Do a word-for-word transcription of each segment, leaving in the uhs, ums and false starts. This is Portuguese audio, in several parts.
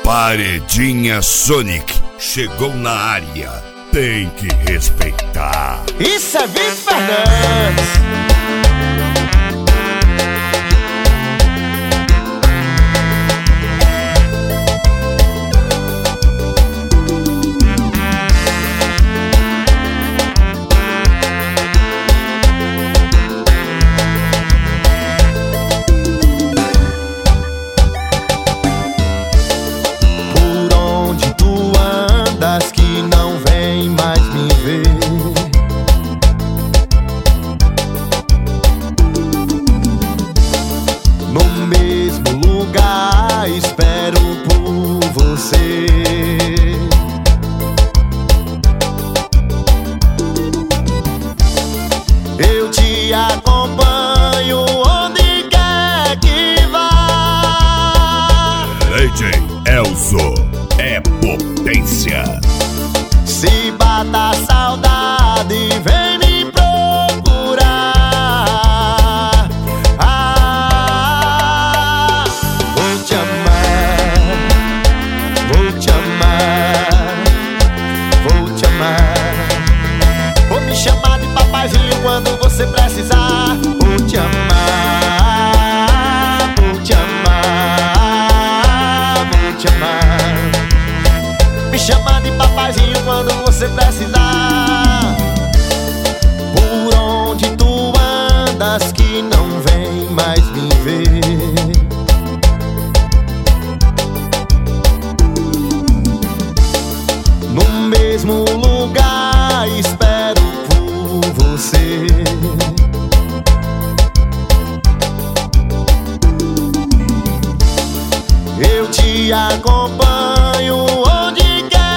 Paredinha Sonic chegou na área, tem que respeitar. Isso é Vitor Fernandes. Que não vem mais me ver. No mesmo lugar espero por você. Eu te acompanho onde quer que vá. D J Elzo é potência. Se bata a saudade, vem me procurar. Ah, vou te amar, vou te amar, vou te amar. Vou me chamar de papaizinho quando você precisar. Vou te amar, vou te amar, vou te amar. Me chamar de papaizinho quando você precisar. Por onde tu andas que não vem mais me ver. No mesmo lugar espero por você. Eu te acompanho onde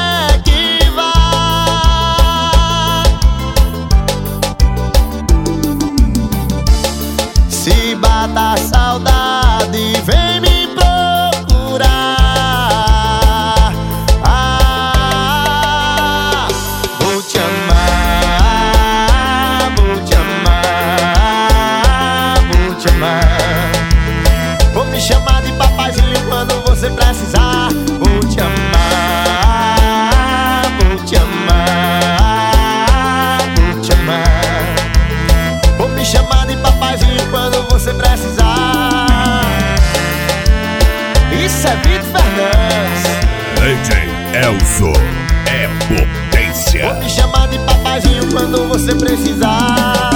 se bata a saudade, vem me procurar. Ah, vou te amar, vou te amar, vou te amar. Vou me chamar de papaizinho quando você precisar. Vou te amar, vou te amar, vou te amar. Vou me chamar de papaizinho quando você precisar. Isso é Vitor Fernandes. D J Elzo é potência. Vou me chamar de papaizinho quando você precisar.